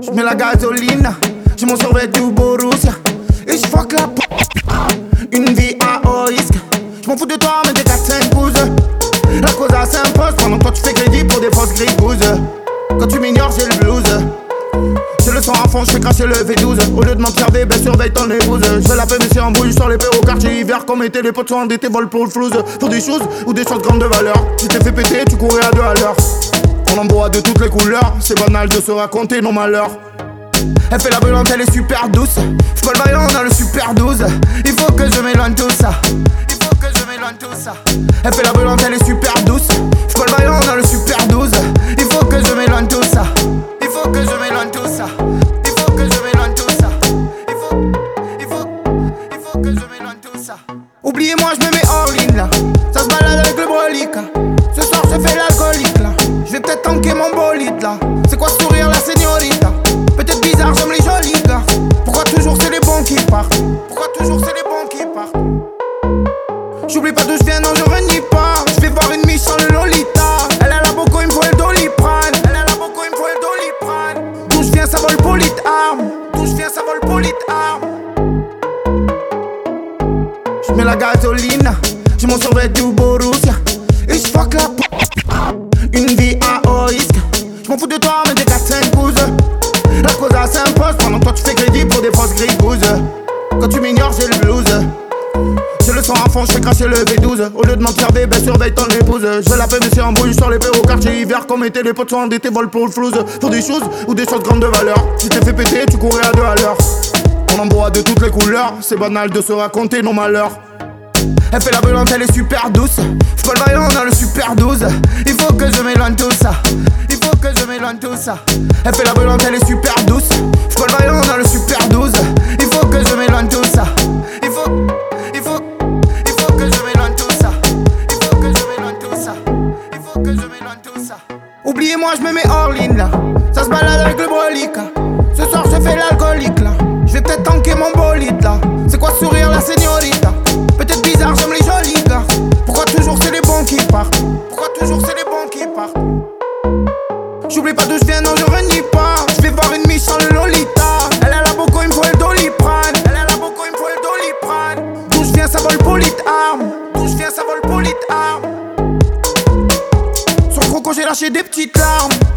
J'mets la gasoline, j'ai mon survêt du Borussia. Et j'fuck la p***, une vie à haut risque. J'm'en fous de toi mais des 4-5 pouces. La cause s'impose pendant que toi tu fais crédit pour des fausses gribouses. Quand tu m'ignores j'ai le blues. J'ai le sang à fond, j'fais cracher le V12. Au lieu de m'observer, ben surveille ton épouse. Je la fais mais c'est en bouille sur les au quartier hiver. Comme été les potes sont endettés, vol pour le flouze. Pour des choses ou des choses grandes de valeur. Tu t'es fait péter, tu courais à 2 à l'heure. On en boit de toutes les couleurs. C'est banal de se raconter nos malheurs. Elle fait la brûlante, elle est super douce. J'suis pas le vaillant, on a le super 12. Il faut que je m'éloigne tout ça. Il faut que je m'éloigne tout ça. Elle fait la brûlante, elle est super douce. J'suis pas le vaillant, on a le super 12. Il faut que je m'éloigne tout ça. Il faut que je m'éloigne tout ça. Il faut que je m'éloigne tout ça. Il faut que je m'éloigne tout ça. Oubliez-moi, je me mets hors ligne là. Ça se balade avec le brolique. Ce soir, je fais l'alcoolique là. Je vais peut-être tanker mon bolide là. C'est quoi ce sourire la señorita? Peut-être bizarre, j'aime les jolis gars. Pourquoi toujours c'est les bons qui partent? Pourquoi toujours c'est les bons qui partent? J'oublie pas d'où je viens, non je renie pas. Je vais voir une miche sans le Lolita. Elle a la boco, il me faut le Doliprane. Elle a la boco, il me faut le Doliprane. D'où je viens, ça vole polite arme. D'où je viens, ça vole polite arme. J'mets la gasoline, j'ai mon survêt du Borussia. Et j'fuck la p***, une vie à haut risque. J'm'en fous de toi mais des 4-5 pouces. La cause s'impose pendant que toi tu fais crédit pour des fausses gribouses. Quand tu m'ignores j'ai le blues. J'ai le sang à fond, j'fais cracher le V12. Au lieu de m'observer, ben surveille ton épouse. Je la fais mais c'est en bouille sur les au quartier hiver. Comme été les potes sont endettés, vol pour le flouze. Pour des choses ou des choses grandes de valeur. Tu t'es fait péter, tu courais à 2 à l'heure. On en boit de toutes les couleurs. C'est banal de se raconter nos malheurs. Elle fait la brûlante, elle est super douce. J'suis pas le vaillant, on a le super 12. Il faut que je m'éloigne tout ça. Il faut que je m'éloigne tout ça. Elle fait la brûlante, elle est super douce. J'suis pas le vaillant, on a le super 12. Il faut que je m'éloigne tout ça. Il faut que je m'éloigne tout ça. Il faut que je m'éloigne tout ça. Il faut que je m'éloigne tout ça. Oubliez-moi, je me mets hors ligne là. Ça se balade avec le brolique. Ce soir, je fais l'alcoolique là. Je vais peut-être tanker mon bolide là. C'est quoi ce sourire la señorita? Peut-être bizarre, j'aime les jolis gars. Pourquoi toujours c'est les bons qui partent? Pourquoi toujours c'est les bons qui partent? J'oublie pas d'où je viens, non je renie pas. Je vais voir une miche sans le Lolita. Elle a la boco, il me faut le Doliprane. Elle a la boco, il me faut le Doliprane. D'où je viens, ça vole polite arme. D'où je viens, ça vole polite arme. Sur le croco, j'ai lâché des petites larmes.